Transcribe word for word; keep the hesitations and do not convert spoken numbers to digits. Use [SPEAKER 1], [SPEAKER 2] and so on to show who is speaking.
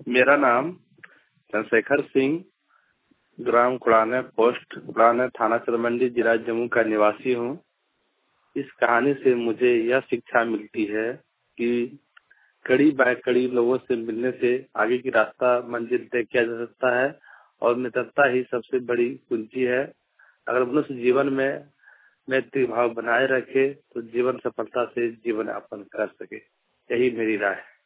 [SPEAKER 1] मेरा नाम चंद्रशेखर सिंह, ग्राम कुड़ाने, पोस्ट कुड़ाने, थाना चिरमंडी, जिला जम्मू का निवासी हूँ। इस कहानी से मुझे यह शिक्षा मिलती है कि कड़ी बाय कड़ी लोगों से मिलने से आगे की रास्ता मंजिल तय किया जा सकता है और मित्रता ही सबसे बड़ी कुंजी है। अगर मनुष्य जीवन में मैत्री भाव बनाए रखे तो जीवन सफलता से जीवन यापन कर सके। यही मेरी राय है।